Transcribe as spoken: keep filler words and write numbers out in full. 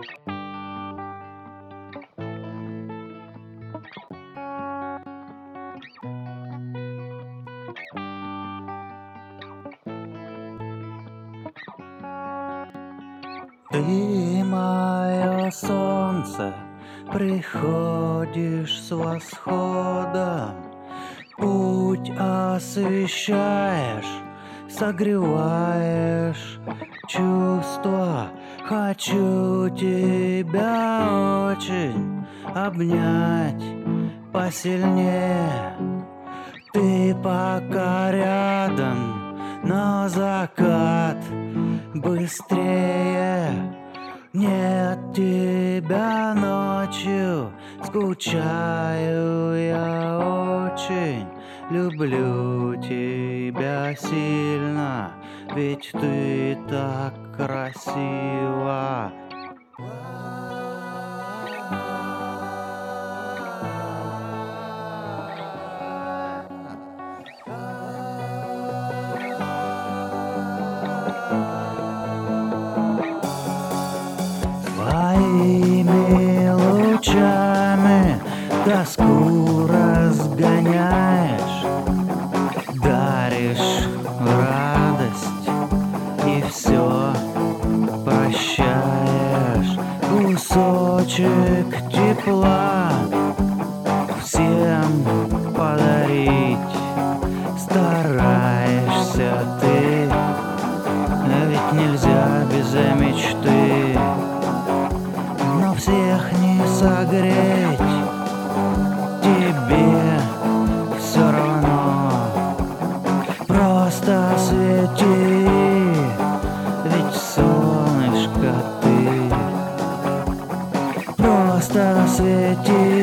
Ты, мое солнце, приходишь с восходом, путь освещаешь, согреваешь чувства. Хочу тебя очень обнять посильнее. Ты пока рядом, но закат быстрее. Нет тебя ночью, скучаю я очень. Люблю тебя сильно, ведь ты так красива. Своими лучами тоску разгоняешь, даришь радость и все прощаешь. Кусочек тепла всем подарить стараешься ты, ведь нельзя без мечты. Но всех не согреть, тебе все равно. Просто свети, ведь солнышко ты. Просто свети,